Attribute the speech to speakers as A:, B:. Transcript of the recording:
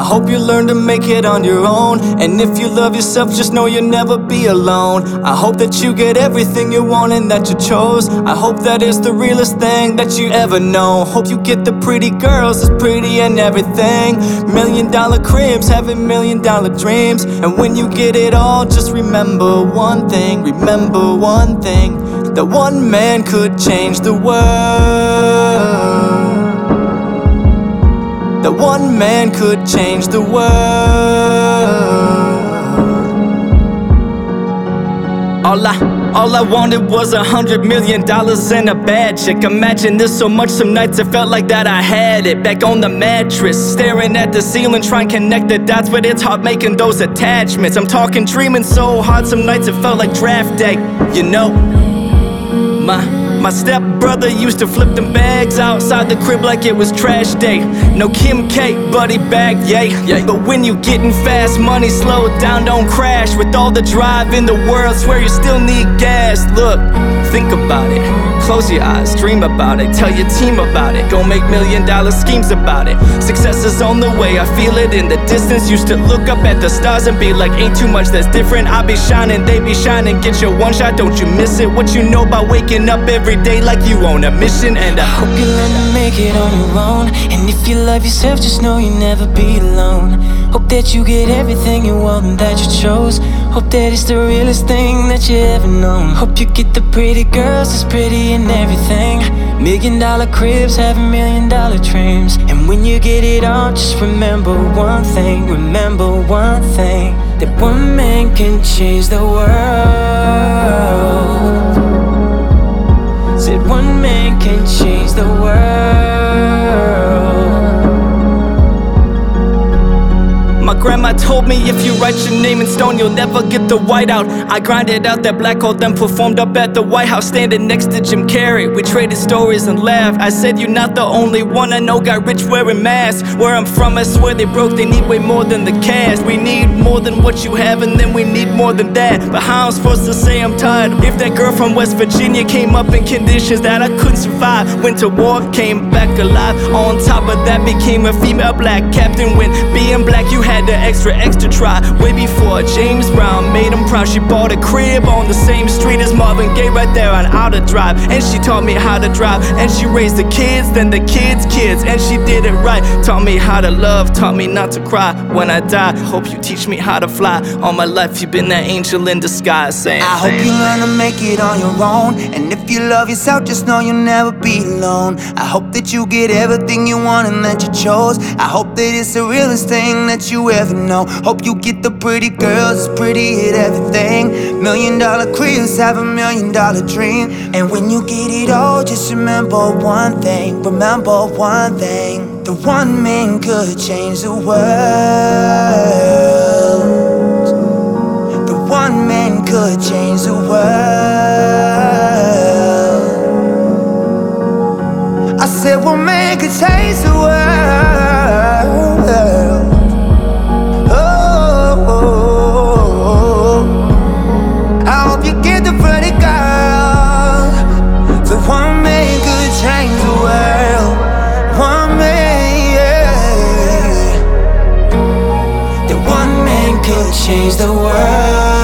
A: hope you learn to make it on your own. And if you love yourself, just know you'll never be alone. I hope that you get everything you want and that you chose. I hope that it's the realest thing that you ever know. Hope you get the pretty girls that's pretty and everything. $1,000,000 cribs, having $1,000,000 dreams. And when you get it all, just remember one thing. Remember one thing, that one man could change the world. That one man could change the world. All I wanted was $100 million and a bad chick. Imagine this so much, some nights it felt like that I had it. Back on the mattress, staring at the ceiling, trying to connect the dots, but it's hard making those attachments. I'm talking dreaming so hard, some nights it felt like draft day. You know, my stepbrother used to flip them bags outside the crib like it was trash day. No Kim K, buddy bag, yay. But when you getting fast money, slow it down, don't crash. With all the drive in the world, swear you still need gas. Look, think about it, close your eyes, dream about it, tell your team about it, go make $1,000,000 schemes about it. Success is on the way, I feel it in the distance. Used to look up at the stars and be like, ain't too much that's different. I be shining, they be shining, get your one shot, don't you miss it. What you know about waking up every day like you on a mission. And I
B: hope you learn to make it on your own. And if you love yourself, just know you'll never be alone. Hope that you get everything you want and that you chose. Hope that it's the realest thing that you ever known. Hope you get the pretty girls that's pretty and everything. $1,000,000 cribs, having $1,000,000 dreams. And when you get it all, just remember one thing. Remember one thing, that one man can change the world. Said one man can change the world.
A: My grandma told me if you write your name in stone, you'll never get the white out. I grinded out that black hole, then performed up at the White House, standing next to Jim Carrey. We traded stories and laughed. I said, you're not the only one I know got rich wearing masks. Where I'm from, I swear they broke, they need way more than the cash. We need more than what you have, and then we need more than that. But how I'm supposed to say I'm tired if that girl from West Virginia came up in conditions that I couldn't survive? Went to war, came back alive. On top of that, became a female black captain. When being black, you had the extra try. Way before James Brown made him proud. She bought a crib on the same street as Marvin Gaye, right there on Outer Drive. And she taught me how to drive, and she raised the kids, then the kids' kids, and she did it right. Taught me how to love, taught me not to cry when I die. Hope you teach me how to fly. All my life you've been that angel in disguise, saying
C: I hope you learn to make it on your own. And if you love yourself, just know you'll never be alone. I hope that you get everything you want and that you chose. I hope that it's the realest thing that you ever know. Hope you get the pretty girls that's pretty at everything. $1,000,000 cribs, have $1,000,000 dream. And when you get it all, just remember one thing. Remember one thing, the one man could change the world. The one man could change the world. I said one man could change the world. Change the world.